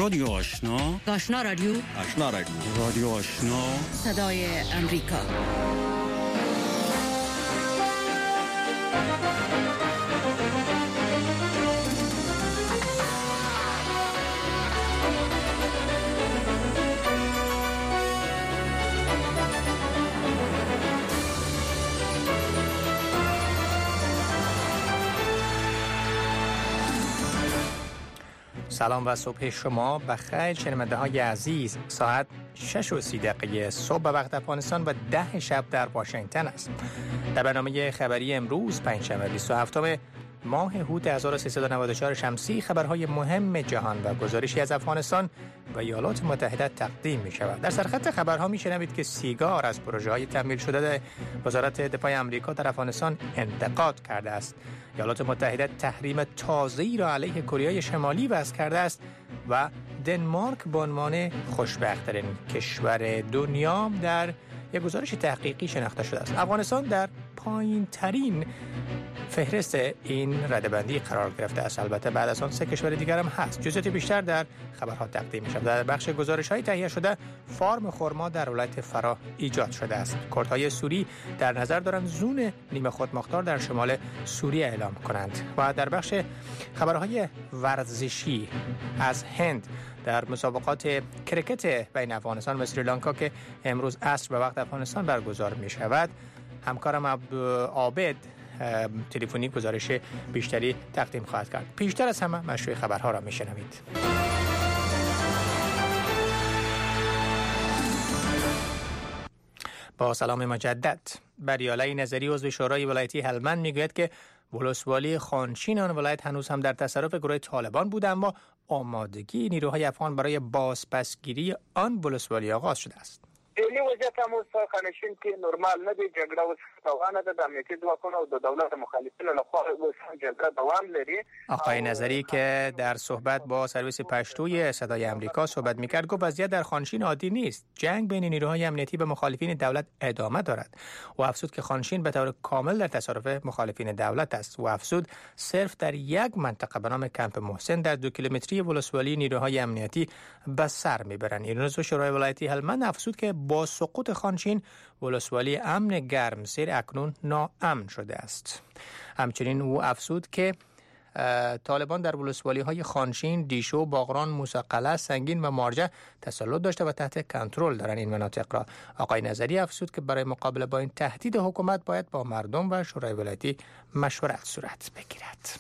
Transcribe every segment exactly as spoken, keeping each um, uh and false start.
رادیو آشنا، آشنا رادیو، آشنا رادیو، رادیو آشنا، صدای امریکا. سلام و صبح شما بخیر شنونده های عزیز. ساعت شش و سی دقیقه صبح به وقت افغانستان و ده شب در واشنگتن است. در برنامه خبری امروز پنجشنبه بیست و هفتم ماه هوت هزار و سیصد و نود و چهار شمسی خبرهای مهم جهان و گزارشی از افغانستان و ایالات متحده تقدیم می شود. در سرخط خبرها می شنوید که سیگار از پروژه های تمویل شده وزارت دفاع آمریکا در افغانستان انتقاد کرده است. ایالات متحده تحریم تازه‌ای را علیه کره شمالی وضع کرده است و دنمارک به عنوان خوشبخت‌ترین کشور دنیا در یک گزارش تحقیقی شناخته شده است. افغانستان در پایین‌ترین فهرست این رده‌بندی قرار گرفته است. البته بعد از آن سه کشور دیگر هم هست. جزئیات بیشتر در خبرها تقدیم می‌شود. در بخش گزارش‌های تهیه شده فارم خرما در ولایت فرا ایجاد شده است. کردهای سوری در نظر دارند زون نیمه خودمختار در شمال سوریه اعلام کنند. و در بخش خبرهای ورزشی از هند در مسابقات کرکت بین افغانستان و سریلانکا که امروز عصر به وقت افغانستان برگزار می شود، همکارم عابد تلفنی گزارش بیشتری تقدیم خواهد کرد. پیشتر از همه مشروع خبرها را می شنوید. با سلام مجدد. بریاله نظری عضو شورای ولایتی هلمند میگوید که ولسوالی خانشین آن ولایت هنوز هم در تصرف گروه طالبان بود، اما آمادگی نیروهای افغان برای بازپسگیری آن ولسوالی آغاز شده است. فعلی وضعیت هم اوس خانشین کې نورمال نه دی. جګړه اوس روانه ده. د امنیتي ځواکونو او د دولت مخالفینو لخوا اوس جګړه دوام لري. آقای نظری که در صحبت با سرویس پشتوی صدای امریکا صحبت میکرد گفت وضعیت در خانشین عادی نیست. جنگ بین نیروهای امنیتی و مخالفین دولت ادامه دارد. و افزود که خانشین به طور کامل در تصرف مخالفین دولت است. و افزود صرف در یک منطقه به نام کمپ محسن در دو کیلومتری ولسوالی نیروهای امنیتی به سر میبرند. این روز شورای ولایتی هلمند افزود که با سقوط خانشین ولسوالی امن گرمسیر اکنون ناامن شده است. همچنین او افزود که طالبان در ولسوالی های خانشین، دیشو، باغران، موسی-قلعه، سنگین و مارجه تسلط داشته و تحت کنترل دارند این مناطق را. آقای نظری افزود که برای مقابله با این تهدید حکومت باید با مردم و شورای ولایتی مشورت صورت بگیرد.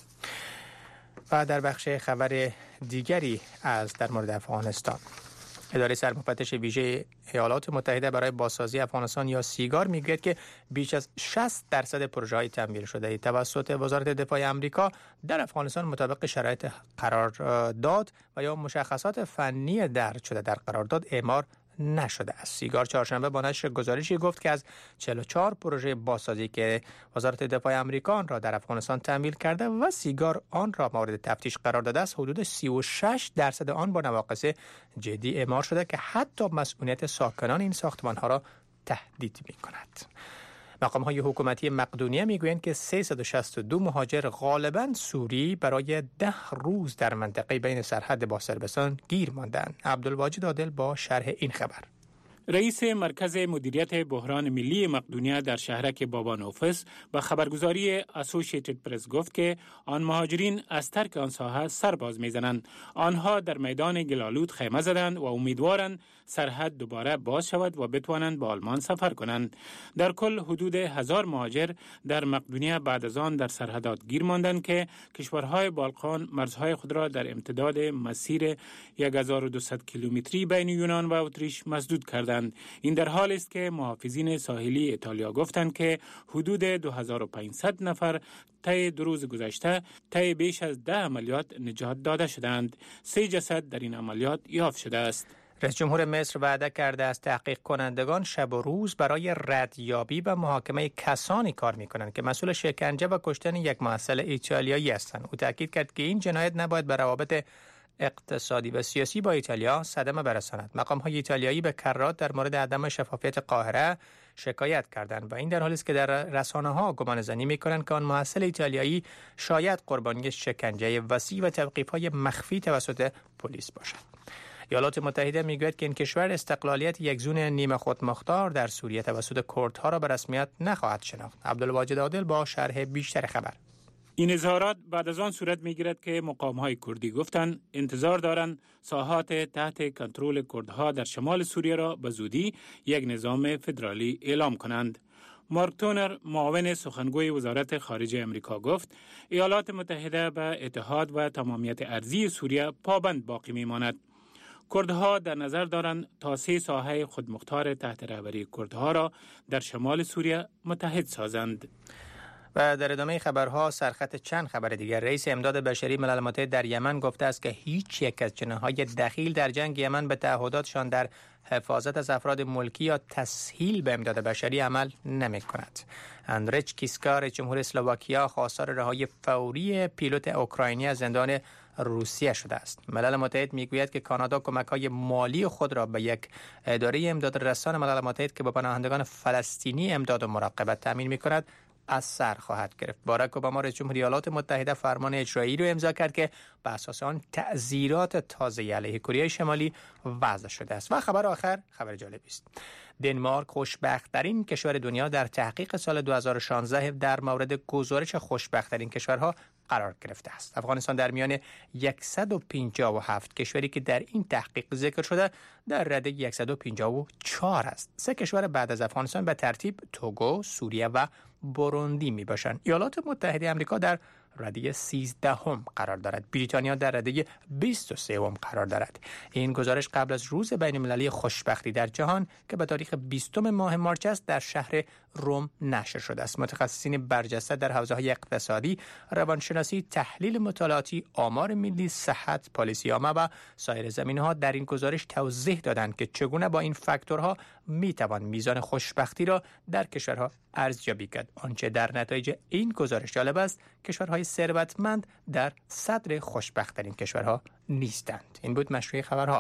و در بخش خبر دیگری از در مورد افغانستان، اداره سرمفتش ویژه ایالات متحده برای بازسازی افغانستان یا سیگار میگوید که بیش از شصت درصد پروژه‌های تمویل شده توسط وزارت دفاع آمریکا در افغانستان مطابق شرایط قرارداد و یا مشخصات فنی درج شده در قرارداد اعمار نشده است. سیگار چهارشنبه با نشر گزارشی گفت که از چهل و چهار پروژه بازسازی که وزارت دفاع آمریکا آن را در افغانستان تمویل کرده و سیگار آن را مورد تفتیش قرار داده است، حدود سی و شش درصد آن با نواقص جدی اعمار شده که حتی مسئولیت ساکنان این ساختمان‌ها را تهدید می‌کند. مقام‌های حکومتی مقدونیه میگویند که سیصد و شصت و دو مهاجر غالباً سوری برای ده روز در منطقه بین سرحد با صربستان گیر ماندند. عبدالواجد عادل با شرح این خبر. رئیس مرکز مدیریت بحران ملی مقدونیه در شهرک بابا نوفس به خبرگزاری اسوسییتد پرس گفت که آن مهاجرین از ترک آن ساحه سرباز میزنند. آنها در میدان گلالود خیمه زدند و امیدوارند سرحد دوباره باز شود و بتوانند به آلمان سفر کنند. در کل حدود هزار مهاجر در مقدونیه بعد از آن در سرحدات گیر ماندند که کشورهای بالقان مرزهای خود را در امتداد مسیر هزار و دویست کیلومتری بین یونان و اتریش مسدود کردند. این در حالی است که محافظین ساحلی ایتالیا گفتند که حدود دو هزار و پانصد نفر طی دو روز گذشته طی بیش از ده عملیات نجات داده شدند. سه جسد در این عملیات یافت شده است. رئیس جمهور مصر وعده کرده است تحقیق کنندگان شب و روز برای ردیابی و محاکمه کسانی کار می‌کنند که مسئول شکنجه و کشتن یک محصل ایتالیایی هستند. او تاکید کرد که این جنایت نباید به روابط اقتصادی و سیاسی با ایتالیا صدمه برساند. مقام‌های ایتالیایی به کرات در مورد عدم شفافیت قاهره شکایت کردند و این در حالی است که در رسانه‌ها گمانه‌زنی می‌کنند که آن محصل ایتالیایی شاید قربانی شکنجه وسیع و توقیف‌های مخفی توسط پلیس باشد. ایالات متحده میگوید که این کشور استقلالیت یک زون نیمه خودمختار در سوریه توسط کردها را به رسمیت نخواهد شناخت. عبدالواجد عادل با شرح بیشتر خبر. این اظهارات بعد از آن صورت میگیرد که مقام‌های کردی گفتند انتظار دارند ساحات تحت کنترل کردها در شمال سوریه را به زودی یک نظام فدرالی اعلام کنند. مارک تونر معاون سخنگوی وزارت خارجه امریکا گفت ایالات متحده به اتحاد و تمامیت ارضی سوریه پابند باقی میماند. کردها در نظر دارند تا سه ساحه خودمختار تحت رهبری کردها را در شمال سوریه متحد سازند. و در ادامه خبرها سرخط چند خبر دیگر. رئیس امداد بشری ملل متحد در یمن گفته است که هیچ یک از جناح‌های دخیل در جنگ یمن به تعهداتشان در حفاظت از افراد ملکی یا تسهیل به امداد بشری عمل نمی‌کند. اندرچ کیسکا رئیس جمهور اسلواکیا خواستار رهایی فوری پیلوت اوکراینی از زندان روسیه شده است. ملل متحد میگوید که کانادا کمک‌های مالی خود را به یک اداره امداد رسان ملل متحد که به پناهندگان فلسطینی امداد و مراقبت تامین می‌کند از سر خواهد گرفت. باراک اوباما رئیس جمهور ایالات متحده فرمان اجرایی را امضا کرد که به اساس آن تعزیرات تازه علیه کره شمالی وضع شده است. و خبر آخر خبر جالبی است. دنمارک خوشبخت‌ترین کشور دنیا در تحقیق سال دو هزار و شانزده در مورد گزارش خوشبخت‌ترین کشورها قرار گرفته است. افغانستان در میان صد و پنجاه و هفت کشوری که در این تحقیق ذکر شده در رده صد و پنجاه و چهار است. سه کشور بعد از افغانستان به ترتیب توگو، سوریه و بوروندی می باشند. ایالات متحده آمریکا در رده سیزده هم قرار دارد. بریتانیا در رده بیست و سه هم قرار دارد. این گزارش قبل از روز بین‌المللی خوشبختی در جهان که به تاریخ بیستم ماه مارچ است در شهر روم نشر شده است. متخصصین برجسته در حوزه‌های اقتصادی، روانشناسی، تحلیل مطالعاتی، آمار ملی، صحت، پالیسی عامه و سایر زمینه‌ها در این گزارش توضیح دادند که چگونه با این فاکتورها میتوان میزان خوشبختی را در کشورها ارزیابی کرد. آنچه در نتایج این گزارش جالب است، کشورهای ثروتمند در صدر خوشبخت‌ترین کشورها نیستند. این بود مشروع خبرها.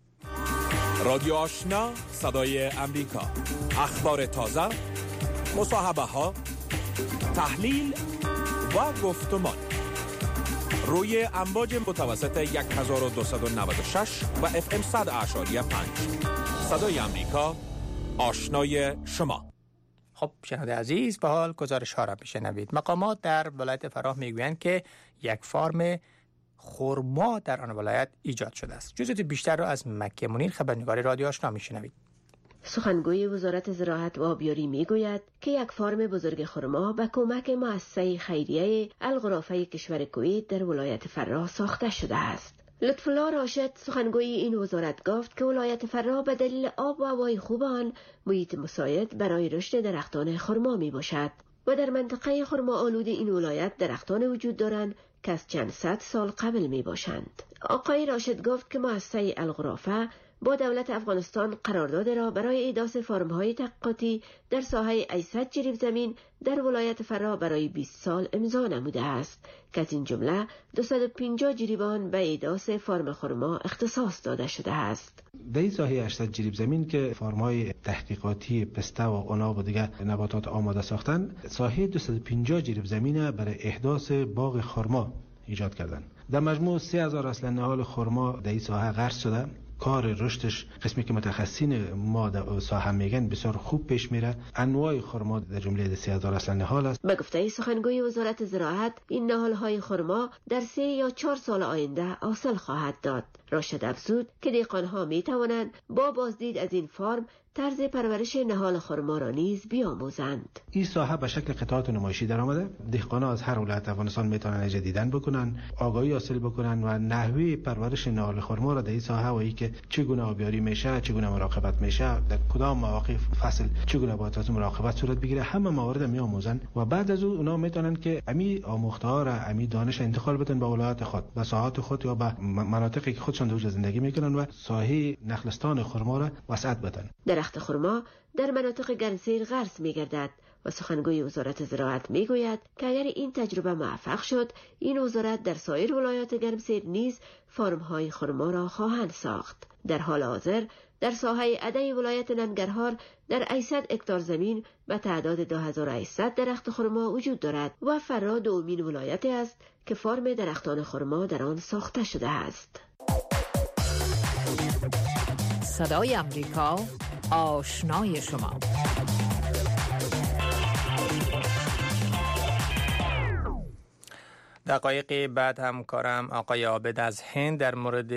رادیو آشنا، صدای امریکا. اخبار تازه، مصاحبه ها، تحلیل و گفتمان روی امواج متوسط هزار و دویست و نود و شش و اف ام صد اعشاری پنج. صدای امریکا، آشنای شما. خب شنونده عزیز، به حال گزارش ها را میشنوید. مقامات در ولایت فراه میگویند که یک فارم خرما در آن ولایت ایجاد شده است. جزئیات بیشتر را از مکه منیر خبرنگار رادیو آشنا میشنوید. سخنگوی وزارت زراعت و آبیاری میگوید که یک فارم بزرگ خرما به کمک مؤسسه خیریه الغرافه کشور کویت در ولایت فراه ساخته شده است. لطف‌الله راشد سخنگوی این وزارت گفت که ولایت فراه به دلیل آب و هوای خوب آن محیط مساعد برای رشد درختان خرما می باشد و در منطقه خرما آلود این ولایت درختان وجود دارند که از چند صد سال قبل می باشند. آقای راشد گفت که مؤسسه الغرافه با دولت افغانستان قرارداد را برای ایجاد فارم‌های تحقیقاتی در ساحه هشتصد جریب زمین در ولایت فراه برای بیست سال امضا نموده است که از این جمله دویست و پنجاه جریبان به ایجاد فارم خرما اختصاص داده شده است. در این ساحه هشتصد جریب زمین که فارم‌های تحقیقاتی پسته و عناب و دیگر نباتات آماده ساختن، ساحه دویست و پنجاه جریب زمین برای احداث باغ خرما ایجاد کردن. در مجموع سه هزار اصل نهال خرما در این ساحه غرس شده. کار رشدش قسمی که متخصصین ما در ساحه میگن بسیار خوب پیش میره. انواع خرما در جمله سه هزار اصل نهال است. به گفته سخنگوی وزارت زراعت این نهال‌های خرما در سه یا چهار سال آینده حاصل خواهد داد. راشد افزود که دهقان‌ها میتوانند با بازدید از این فارم طرز پرورش نهال خرما را نیز بیاموزند. این ساحه به شکل قطعات نمایشی در آمده. دهقان‌ها از هر ولایت افغانستان میتونن اینجا دیدن بکنن، آگاهی حاصل بکنن و نحوه پرورش نهال خرما را در این ساحه و ای که چگونه آبیاری میشه، چگونه مراقبت میشه، در کدام مواقع فصل چگونه باید از مراقبت صورت بگیره، همه موارد میآموزن و بعد از اون اونا میتونن که امی آموخته ها را، امی دانش انتقال بدن به ولایت خود، به ساحات خود یا به مناطقی که خودشون در زندگی میکنن و ساحه نخلستان خرما را وسعت بدن. درخت خرما در مناطق گرمسیر غرس می‌گردد و سخنگوی وزارت زراعت میگوید که اگر این تجربه موفق شد، این وزارت در سایر ولایات گرمسیر نیز فارم‌های خرما را خواهند ساخت. در حال حاضر در ساحه ادای ولایت ننگرهار در هشتصد هکتار زمین به تعداد دو هزار و هشتصد درخت خرما وجود دارد و فرا دومین ولایتی است که فارم درختان خرما در آن ساخته شده است. صدای امریکا، آشنای شما. دقایقی بعد همکارم آقای عابد از هند در مورد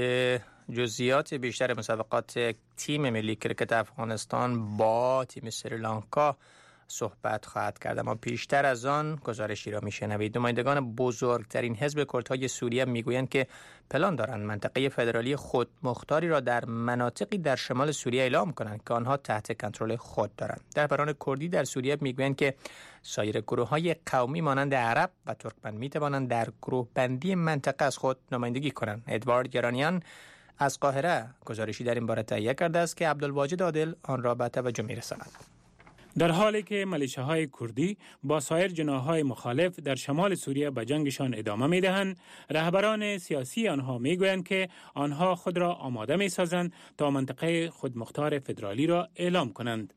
جزئیات بیشتر مسابقات تیم ملی کرکت افغانستان با تیم سریلانکا صحبت خواهد کرد. اما پیشتر از آن گزارشی را میشنوید. نمایندگان بزرگترین حزب کردهای سوریه میگویند که پلان دارند منطقه فدرالی خودمختاری را در مناطقی در شمال سوریه اعلام کنند که آنها تحت کنترل خود دارند. رهبران کردی در سوریه میگویند که سایر گروه‌های قومی مانند عرب و ترکمن میتوانند در گروه بندی منطقه از خود نمایندگی کنند. ادوارد گرانیان از قاهره گزارشی در این باره تهیه کرده است که عبدالواجد عادل آن را به توجه می‌رساند. در حالی که ملیشه‌های کردی با سایر جناح‌های مخالف در شمال سوریه به جنگشان ادامه می‌دهند، رهبران سیاسی آنها می‌گویند که آنها خود را آماده می‌سازند تا منطقه خودمختار فدرالی را اعلام کنند.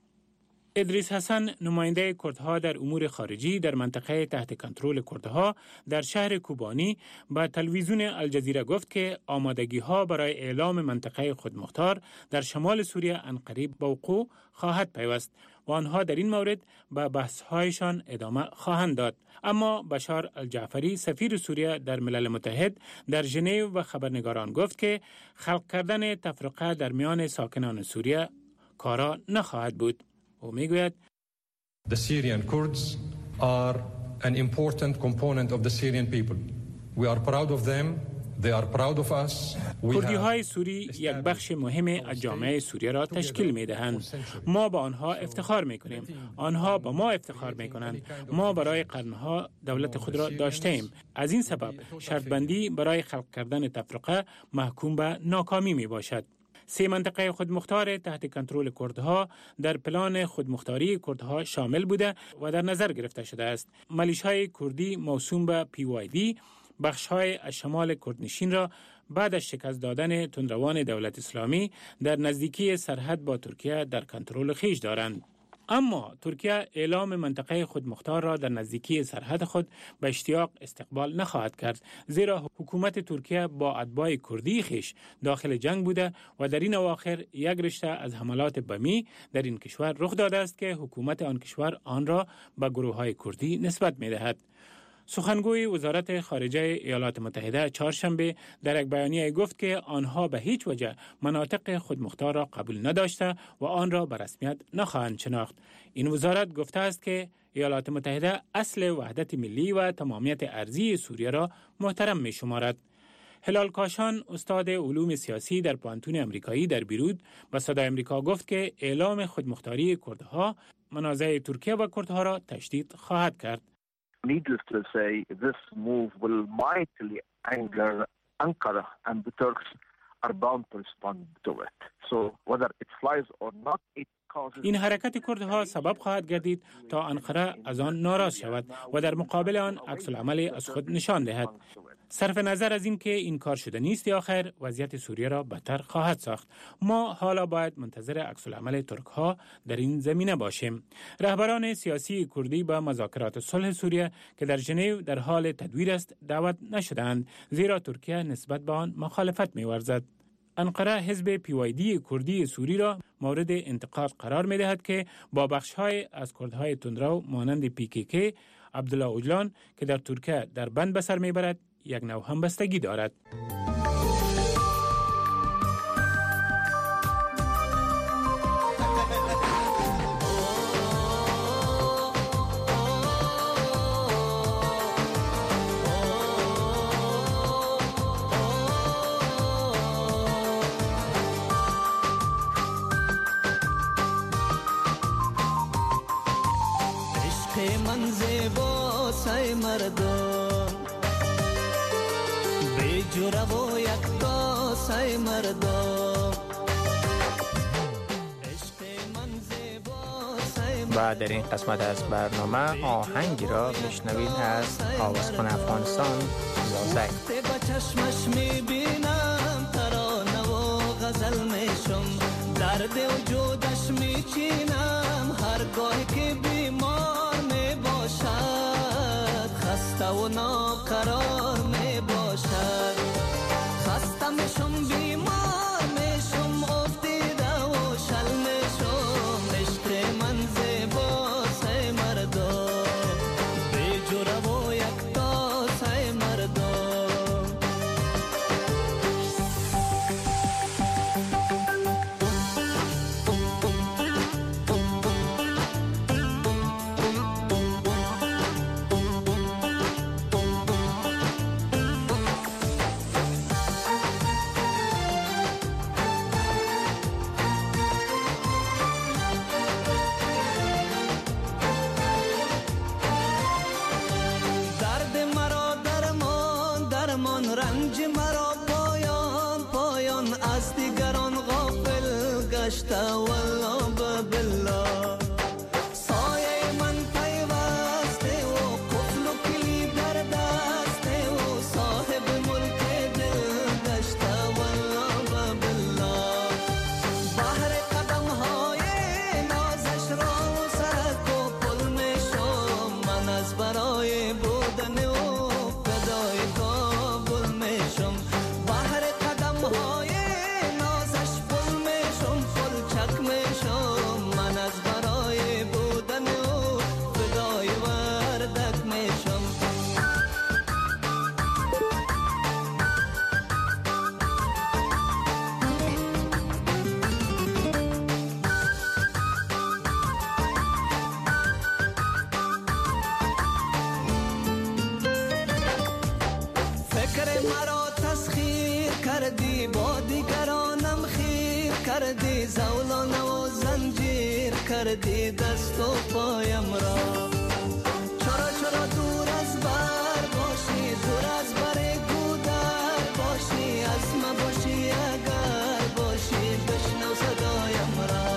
ادریس حسن، نماینده کردها در امور خارجی در منطقه تحت کنترل کردها در شهر کوبانی، به تلویزیون الجزیره گفت که آمادگی‌ها برای اعلام منطقه خودمختار در شمال سوریه عنقریب به وقوع خواهد پیوست و آنها در این مورد به بحث‌هایشان ادامه خواهند داد. اما بشار الجعفری، سفیر سوریه در ملل متحد در ژنو و خبرنگاران گفت که خلق کردن تفرقه در میان ساکنان سوریه کارا نخواهد بود. او میگوید The Syrian Kurds are an important component of the Syrian people. We are proud of them. They are proud of us. کردی های سوری یک بخش مهم از جامعه سوریه را تشکیل می دهند. ما با آنها افتخار می کنیم. آنها با ما افتخار می کنند. ما برای قرنها دولت خود را داشته ایم. از این سبب شرط بندی برای خلق کردن تفرقه محکوم به ناکامی می باشد. سه منطقه خودمختار تحت کنترل کردها در پلان خودمختاری کردها شامل بوده و در نظر گرفته شده است. ملیشه‌های کردی موسوم به پی وای دی بخش‌های از شمال کردنشین را بعد از شکست دادن تندروان دولت اسلامی در نزدیکی سرحد با ترکیه در کنترل خویش دارند. اما ترکیه اعلام منطقه خودمختار را در نزدیکی سرحد خود به اشتیاق استقبال نخواهد کرد، زیرا حکومت ترکیه با اتباع کردی خویش داخل جنگ بوده و در این اواخر یک رشته از حملات بمی در این کشور رخ داده است که حکومت آن کشور آن را به گروه‌های کردی نسبت می‌دهد. سخنگوی وزارت خارجه ایالات متحده چهارشنبه در یک بیانیه گفت که آنها به هیچ وجه مناطق خودمختار را قبول نداشته و آن را به رسمیت نخواهند شناخت. این وزارت گفته است که ایالات متحده اصل وحدت ملی و تمامیت ارضی سوریه را محترم می شمارد. هلال کاشان، استاد علوم سیاسی در پانتون امریکایی در بیروت، به صدای امریکا گفت که اعلام خودمختاری کردها منازعه ترکیه و کردها را تشدید خواهد کرد. Needless to say, this move will mightily anger Ankara, and the Turks are bound to respond to it. So whether it flies or not, it causes... این حرکت کردها سبب خواهد گردید تا انقره از آن ناراض شود و در مقابل آن عکس العمل از خود نشان دهد. صرف نظر از این که این کار شده نیست یا خیر، وضعیت سوریه را بدتر خواهد ساخت. ما حالا باید منتظر عکس العمل ترک ها در این زمینه باشیم. رهبران سیاسی کردی با مذاکرات صلح سوریه که در ژنو در حال تدویر است دعوت نشدند، زیرا ترکیه نسبت به آن مخالفت می‌ورزد. انقره حزب پی وای دی کردی سوری را مورد انتقاد قرار می‌دهد که با بخش‌های از کردهای تندرو مانند پی کی کی، عبدالله اوجلان که در ترکیه در بند به سر می‌برد، یک نوع همبستگی دارد. عشق من زیبا سای مردم به جوره و یک تا سای مردم. و در این قسمت از برنامه آهنگی را میشنوید از آوازخوان افغانستان لازک. با چشمش میبینم ترانه و غزل میشم، درد وجودش میچینم هرگاه که بیمار میباشد، خسته و ناقرار میباشد، خسته میشم بیمار میشم افتیده و شل میشم، عشق من زیباست ای مردم، بی جوره و یکتاست ای مردم. کردی دست و پایم را، چرا چرا دور از بر باشی، دور از بر گودر باشی، از ما باشی اگر باشی، بشنو صدایم را،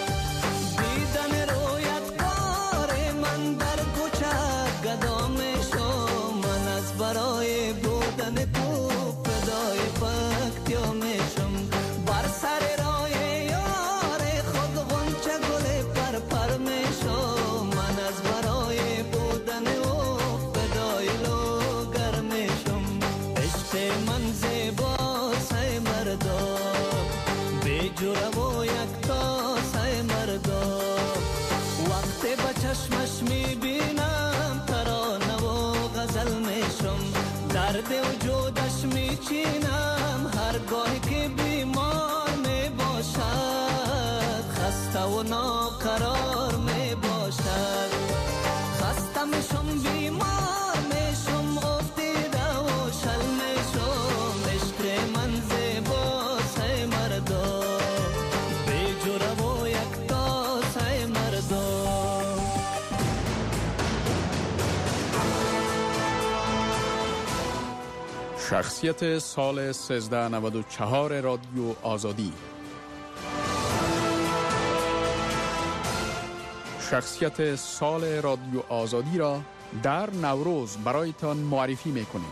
دیدن رویت کار من در کوچه گدا میشم، من از برای بودن تو فدای پکتیا میشم، بر سر راه یار خود غنچه گل پر پر میشم، من از برای بودن او فدای لوگر میشم، عشق من زیباست ای مردم، بی جوره و یکتاست ای مردم، وقتی با چشمش میبینم ترانه و غزل میشم، درد وجودش میچینم هرگاه که بیمار میباشد، خسته و ناقرار میباشد، خسته میشم بیمار میشم افتیده و شل میشم، عشق من زیباست ای مردم، بی جوره و یکتاست ای مردم. شخصیت سال سیزده نود و چهار رادیو آزادی. شخصیت سال رادیو آزادی را در نوروز برایتان معرفی میکنیم.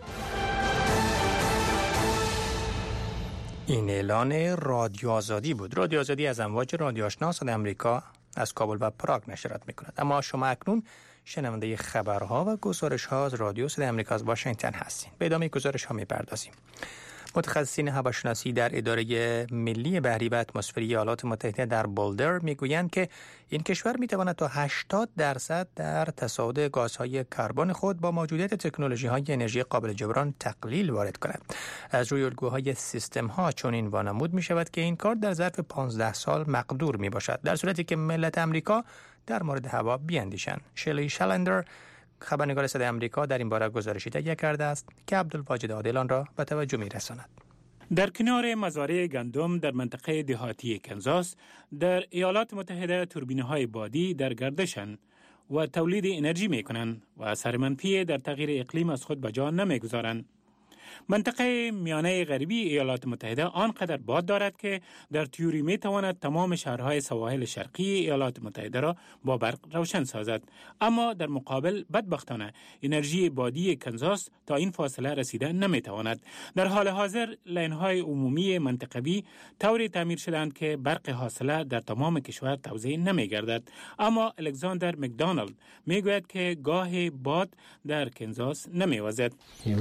این اعلان رادیو آزادی بود. رادیو آزادی از امواج رادیو آشنا صدای آمریکا از کابل و پراگ نشرات میکند. اما شما اکنون شنونده خبرها و گزارش‌ها از رادیو صدای آمریکا از واشنگتن هستین. به ادامه گزارش‌ها می‌پردازیم. متخصصین هواشناسی در اداره ملی بحری و اتمسفری ایالات متحده در بولدر میگویند که این کشور میتواند تا هشتاد درصد در تصاعد گازهای کربن خود با موجودیت تکنولوژی‌های انرژی قابل جبران تقلیل وارد کند. از روی الگوهای سیستم‌ها چنین وانمود می‌شود که این کار در ظرف پانزده سال مقدور میباشد، در صورتی که ملت آمریکا در مورد هوا بیاندیشند. شلی شلندر خبرنگار صدای آمریکا در این باره گزارشی تهیه کرده است که عبدالواجد عادل آن را به توجه می‌رساند. در کنار مزارع گندم در منطقه دهاتی کنزاس در ایالات متحده توربین‌های بادی در گردشند و تولید انرژی می‌کنند و اثر منفی در تغییر اقلیم از خود به جا نمی‌گذارند. منطقه میانه غربی ایالات متحده آنقدر باد دارد که در تیوری می تواند تمام شهرهای سواحل شرقی ایالات متحده را با برق روشن سازد. اما در مقابل بدبختانه انرژی بادی کنزاس تا این فاصله رسیده نمی تواند. در حال حاضر لین‌های عمومی منطقوی طوری تعمیر شدند که برق حاصله در تمام کشور توزیع نمی گردد. اما الکساندر مکدانالد می گوید که گاه باد در کنزاس نمی وزد.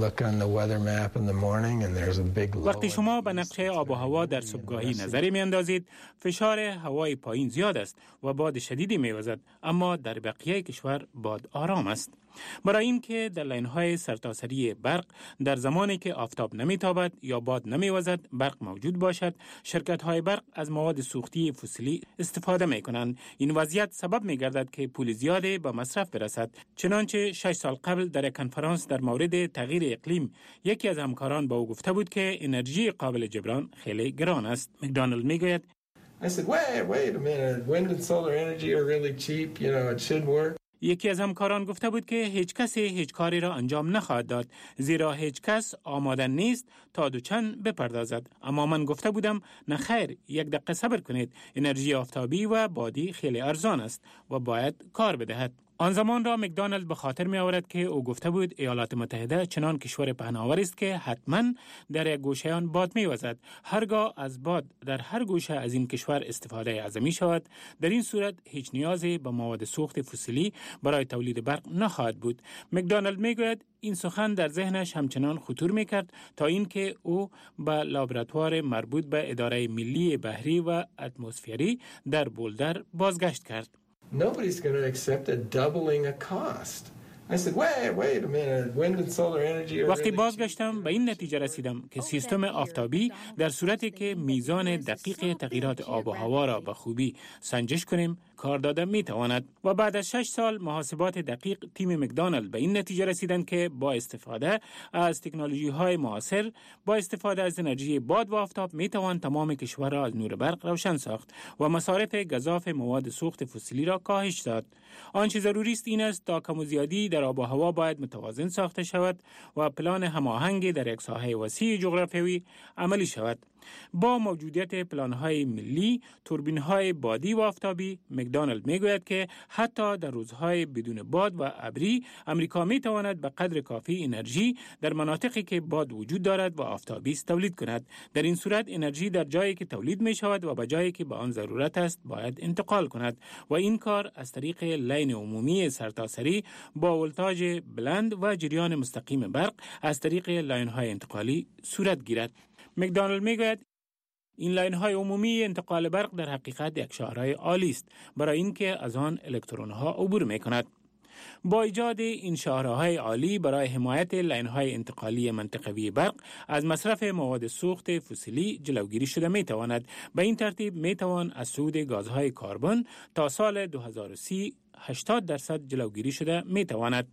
وقتی شما به نقشه آب و هوا در صبحگاهی نظری می اندازید، فشار هوای پایین زیاد است و باد شدیدی می وزد، اما در بقیه کشور باد آرام است. برای اینکه در لین‌های سرتاسری برق در زمانی که آفتاب نمیتابد یا باد نمیوزد برق موجود باشد، شرکت‌های برق از مواد سوختی فسیلی استفاده می‌کنند. این وضعیت سبب می‌گردد که پول زیادی به مصرف برسد. چنانچه شش سال قبل در یک کنفرانس در مورد تغییر اقلیم یکی از همکاران با او گفته بود که انرژی قابل جبران خیلی گران است. مکدانالد میگوید I said, wait, wait a minute. Wind and solar energy are really cheap. You know, it should work. یکی از همکاران گفته بود که هیچ کسی هیچ کاری را انجام نخواهد داد، زیرا هیچ کس آماده نیست تا دوچند بپردازد. اما من گفته بودم نه خیر، یک دقیقه صبر کنید. انرژی آفتابی و بادی خیلی ارزان است و باید کار بدهد. آن زمان را مکدانالد به خاطر می آورد که او گفته بود ایالات متحده چنان کشور پهناور است که حتما در یک گوشه آن باد می وزد. هرگاه از باد در هر گوشه از این کشور استفاده عظمی شود، در این صورت هیچ نیازی به مواد سوخت فسیلی برای تولید برق نخواهد بود. مکدانالد می گوید این سخن در ذهنش همچنان خطور می کرد تا اینکه او به لابراتوار مربوط به اداره ملی بحری و اتمسفری در بولدر بازگشت کرد. Nobody's going to accept a doubling of cost. I said, wait, wait a minute. Wind and solar energy are وقتی بازگشتم به این نتیجه رسیدم که سیستم آفتابی در صورتی که میزان دقیق تغییرات آب و هوا را به خوبی سنجش کنیم کار داده می تواند. و بعد از شش سال محاسبات دقیق تیم مکدانالد به این نتیجه رسیدند که با استفاده از تکنولوژی های معاصر، با استفاده از انرژی باد و آفتاب می توان تمام کشور را از نور برق روشن ساخت و مصارف گزاف مواد سوخت فسیلی را کاهش داد. آنچه ضروری است این است تا کم و زیادی در آب و هوا باید متوازن ساخته شود و پلان هماهنگ در یک ساحه وسیع جغرافیایی عملی شود. با موجودیت پلان‌های ملی، توربین‌های بادی و آفتابی، مکدانالد می‌گوید که حتی در روزهای بدون باد و ابری، امریکا می‌تواند به قدر کافی انرژی در مناطقی که باد وجود دارد و آفتابی است تولید کند. در این صورت انرژی در جایی که تولید می‌شود و به جایی که به آن ضرورت است باید انتقال کند و این کار از طریق لین عمومی سرتاسری با ولتاژ بلند و جریان مستقیم برق از طریق لاین‌های انتقالی صورت گیرد. مکدانالد میگوید این لاین‌های عمومی انتقال برق در حقیقت یک شاهراه عالی است برای اینکه از آن الکترون‌ها عبور می‌کند. با ایجاد این شاهراهای عالی برای حمایت لاین‌های انتقالی منطقوی برق از مصرف مواد سوخت فسیلی جلوگیری شده می‌تواند. به این ترتیب می‌توان از صعود گازهای کربن تا سال دو هزار و سی هشتاد درصد جلوگیری شده می‌تواند.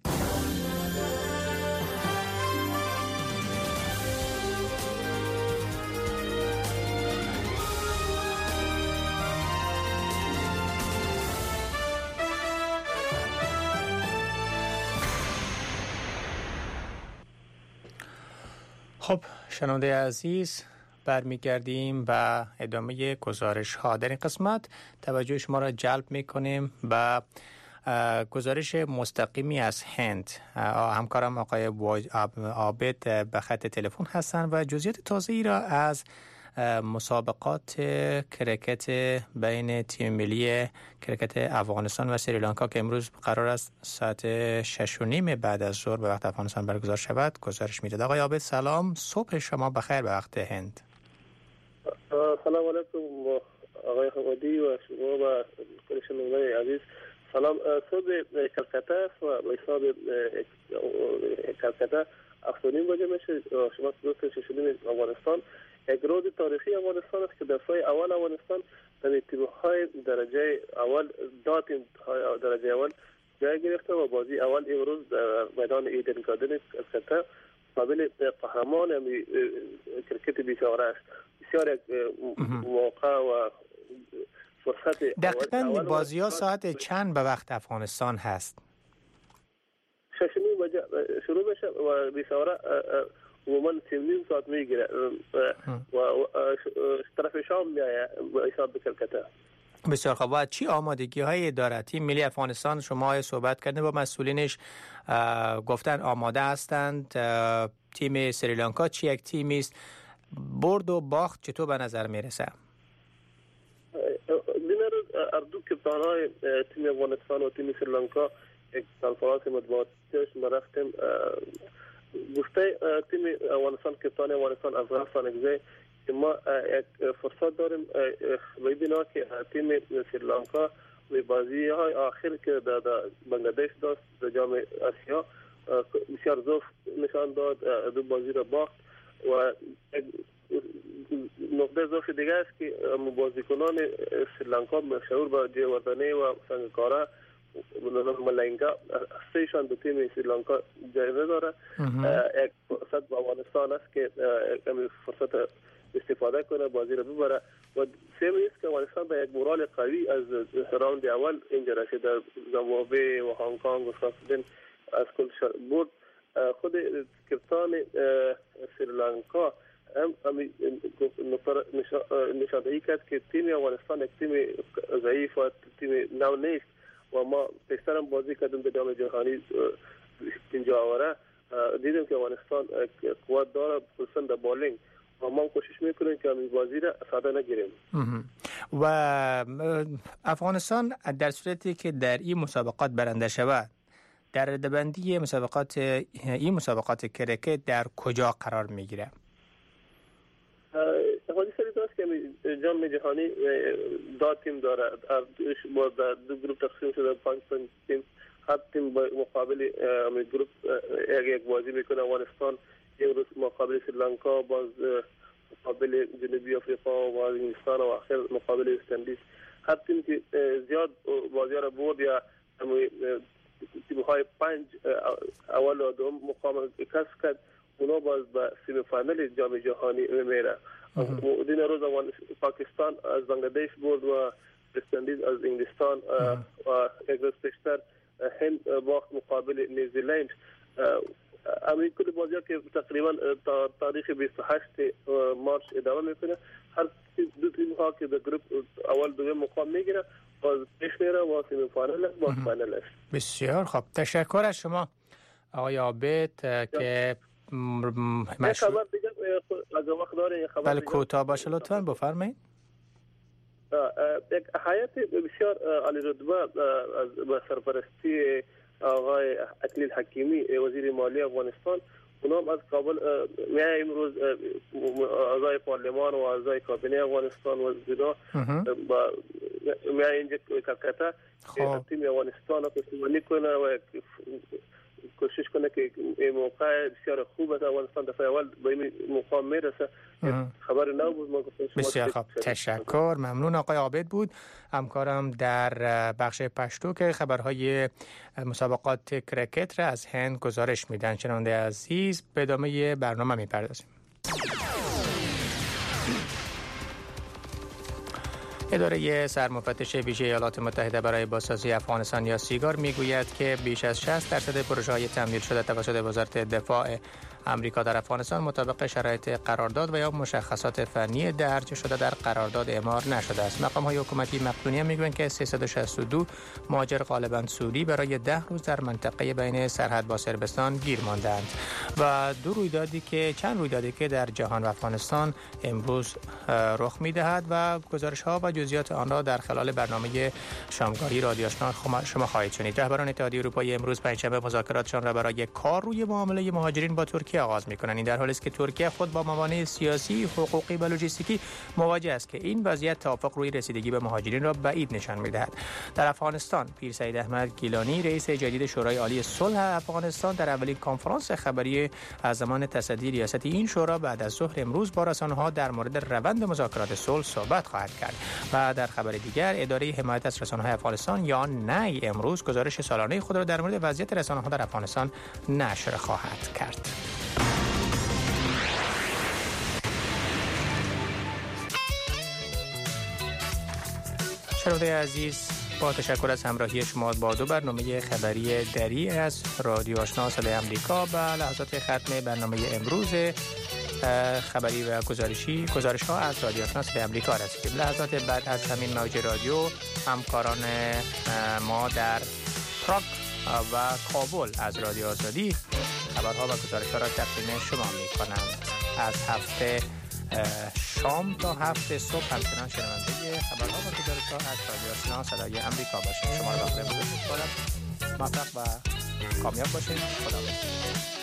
خب شنونده عزیز، برمیگردیم و ادامه گزارش ها. در این قسمت توجه شما را جلب میکنیم به گزارش مستقیمی از هند. همکارم آقای عابد به خط تلفن هستند و جزئیات تازه‌ای را از مسابقات کرکت بین تیم ملی کرکت افغانستان و سریلانکا که امروز قرار است ساعت شش و نیم بعد از ظهر به وقت افغانستان برگزار شود گزارش میداد. آقای عابد سلام، صبح شما بخیر به وقت هند. سلام علیکم آقای حمادی و شما و کل شنوندگان عزیز. سلام. صبح کلکته است و به حساب کلکته هفت و نیم بجه میشه. شما دوست شش و نیم افغانستان. یک روز تاریخی افغانستان است که در سال اول افغانستان در تیم‌های درجه اول دو تیم درجه اول جای گرفته و بازی اول امروز در میدان ایدن گاردن کلکته مقابل قهرمان کرکت بیچاره است. بسیار یک موقع و فرصت. دقیقاً بازی ها ساعت چند به وقت افغانستان هست؟ شش و نیم بجه شروع بشه و بیچاره عموما نیم ساعت میگیره و طرف شام میایه به حساب کلکته. بسیار خوب. و چی آمادگی هایی داره تیم ملی افغانستان؟ شما صحبت کردن با مسئولینش، گفتن آماده هستند. تیم سریلانکا چی یک تیمی است؟ برد و باخت چطور به نظر میرسه؟ دیگر اردو کپتان های تیم افغانستان و تیم سریلانکا یک کنفرانس مطبوعاتیش ما رفتیم. گفته تیم افغانستان کپتان افغانستان افغانستان اگزه که ما یک فرصت داریم ببینا که تیم سریلانکا به بازی های آخر که در بنگلادش داشت در جام آسیا بسیار ضعف نشان داد، دو بازی را باخت و نقطه ضعف دیگه است که بازیکنان سریلانکا مشهور با جیوردانی و سنگکارا ملنگا سهشان به تیم سریلانکا جایزه داره. یک فرصت با افغانستان است که یک فرصت استفاده کنه، بازی را ببره و سیمی است که افغانستان به یک مورال قوی از راوند اول اینجا رسید. در زیمبابوه و هنگ کنگ و اسکاتلند از کل برد. خود کپتان سریلانکا هم نشاندهی کرد که تیم افغانستان یک تیم ضعیف و تیم نو نیست و ما پیشتر هم بازی کردیم به جام جهانی اینجا آوره. دیدیم که افغانستان قوت داره خصوصا در بالینگ و ما کوشش میکنیم که همین بازی را ساده نگیریم. و افغانستان در صورتی که در این مسابقات برنده شود، در ردبندی مسابقات این مسابقات کرکت در کجا قرار میگیره؟ حالی سری داشت که جام جهانی دو تیم داره، با دو گروپ تقسیم شده، پنج پنج تیم. هر تیم مقابل گروپ یک یک بازی میکنه. افغانستان یک روز مقابل سریلانکا، باز مقابل جنوبی افریقا و باز انگلستان و آخر مقابل استندیز. هر تیم که زیاد بازی را برد یا تیم‌های پنج اول و دوم مقام کسب کرد، اونا باز به سیمی فاینال جام جهانی میره. دین روز پاکستان از بنگلادش برد و استندیز از انگلستان و یک روز پیشتر هند باخت مقابل نیوزیلند. همین کل بازی‌ها که تقریبا تا تاریخ بیست و هشت مارس ادامه میکنه. هر دو تیم ها که در گروپ اول دوم مقام میگیره باز پیش میره و سیمی فاینال است باز فاینال است. بسیار خوب، تشکر از شما آقای عابد که مشروع خبر دیگه از وقت داره. خبر بله کوتاه باشه لطفاً بفرمایید. یک هیئت بسیار عالی رتبه از به سرپرستی آقای اکلیل حکیمی وزیر مالی افغانستان، اونم از کابل میای امروز اعضای پارلمان و اعضای کابینه افغانستان و وزیرا با میای اینجا کلکته تیم افغانستان رو پشتیبانی کنه و کوشش کنه که این موقع بسیار خوب است. افغانستان دفعه اول به این مقام میرسه. خبر نو بود. ما بسیار خوب، تشکر، ممنون. آقای عابد بود همکارم در بخش پشتو که خبرهای مسابقات کرکت را از هند گزارش میدن. شنونده عزیز، به ادامه برنامه میپردازیم. اداره سرمفتش ویژه ایالات متحده برای بازسازی افغانستان یا سیگار میگوید که بیش از شصت درصد پروژه‌های تمویل شده توسط وزارت دفاع امریکا در افغانستان مطابق شرایط قرارداد و یا مشخصات فنی درج شده در قرارداد اعمار نشده است. مقام‌های حکومتی مقدونیه میگویند که سیصد و شصت و دو مهاجر غالباً سوری برای ده روز در منطقه بین سرحد با صربستان گیر ماندند و دو رویدادی که چند رویدادی که در جهان و افغانستان امروز رخ می‌دهد و گزارش‌ها و جزئیات آن را در خلال برنامه شامگاهی رادیو آشنا شما خواهید شنید. رهبران اتحادیه اروپایی امروز پنجشنبه مذاکراتشان را برای کار روی معامله مهاجرین با ترکیه آغاز می‌کنند. این در حالی است که ترکیه خود با موانع سیاسی، حقوقی و لوجستیکی مواجه است که این وضعیت توافق روی رسیدگی به مهاجرین را بعید نشان می‌دهد. در افغانستان پیر سعید احمد گیلانی رئیس جدید شورای عالی صلح افغانستان در اولین کنفرانس خبری از زمان تصدی ریاست این شورا بعد از ظهر امروز با رسانه‌ها در مورد روند مذاکرات صلح صحبت خواهد کرد. و در خبر دیگر اداره حمایت از رسانه‌های افغانستان یا نی امروز گزارش سالانه خود را در مورد وضعیت رسانه‌ها در افغانستان نشر خواهد کرد. شنونده عزیز، با تشکر از همراهی شما با دو برنامه خبری دری از رادیو آشنا صدای امریکا. به لحظات ختم برنامه امروز خبری و گزارشی گزارش ها از رادیو آشنا صدای امریکا رسیدیم. لحظات بعد از همین موج رادیو همکاران ما در پراگ و کابل از رادیو آزادی خبرها و گزارش ها را تقدیم شما می کنند. از هفته شام تا هفته صبح همچنان شنونده خبرها و گزارش ها از رادیو آشنا صدای امریکا باشید. شما را بخیر می‌سپارم. موفق و کامیاب باشید. خدا حافظ.